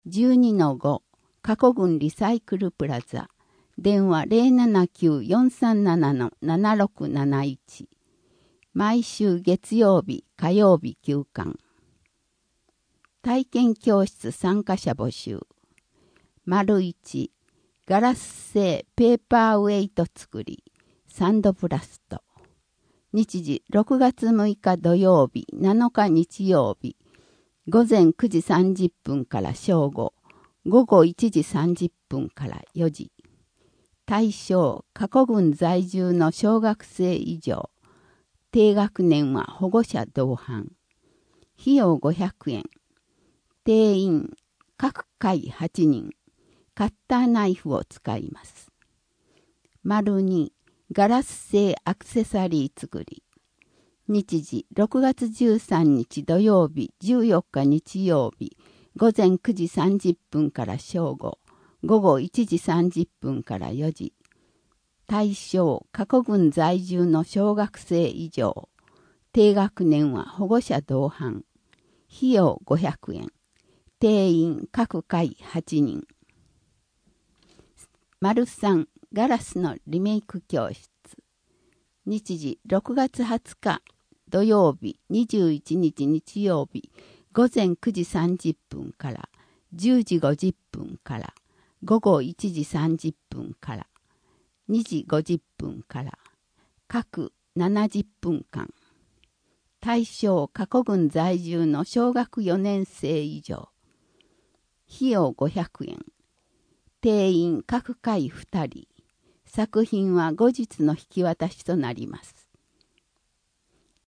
12-5 過去群リサイクルプラザ電話 079-437-7671 毎週月曜日火曜日休館体験教室参加者募集 ① ガラス製ペーパーウェイト作りサンドブラスト日時6月6日土曜日7日日曜日午前9時30分から正午午後1時30分から4時対象過去群在住の小学生以上低学年は保護者同伴費用500円定員各回8人カッターナイフを使います。2ガラス製アクセサリー作り日時6月13日土曜日14日日曜日午前9時30分から正午午後1時30分から4時対象過去群在住の小学生以上低学年は保護者同伴費用500円定員各回8人3ガラスのリメイク教室日時6月20日土曜日21日日曜日午前9時30分から10時50分から午後1時30分から2時50分から各70分間対象過去群在住の小学4年生以上費用500円定員各回2人作品は後日の引き渡しとなります。